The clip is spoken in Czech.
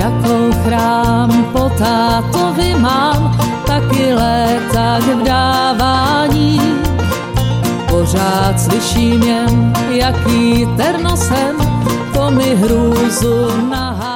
jakou chrám po tátovi mám, taky léta k vdávání. Pořád slyším jen, jaký ternosem, to mi hrůzu nahá.